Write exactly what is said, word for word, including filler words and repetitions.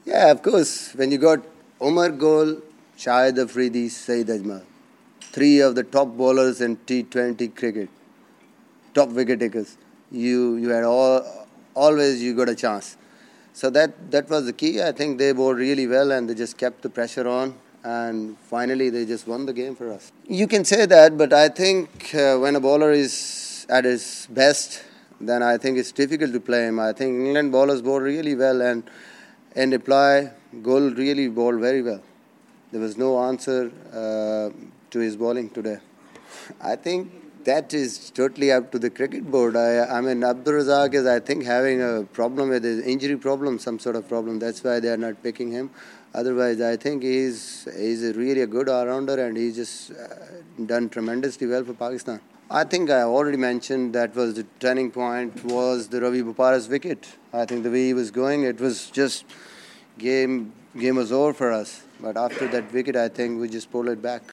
Yeah, of course. When you got Omar Gol, Shahid Afridi, Saeed Ajmal, three of the top bowlers in T twenty cricket, top wicket takers, you you had all always you got a chance. So that that was the key. I think they bowled really well and they just kept the pressure on. And finally, they just won the game for us. You can say that, but I think uh, when a bowler is at his best, then I think it's difficult to play him. I think England bowlers bowled really well, and in reply, Gol really bowled very well. There was no answer uh, to his bowling today. I think that is totally up to the cricket board. I, I mean, Abdur Razak is, I think, having a problem with his injury problem, some sort of problem. That's why they are not picking him. Otherwise, I think he's he's a really a good all-rounder, and he's just uh, done tremendously well for Pakistan. I think I already mentioned that was the turning point was the Ravi Bopara's wicket. I think the way he was going, it was just game game was over for us. But after that wicket, I think we just pulled it back.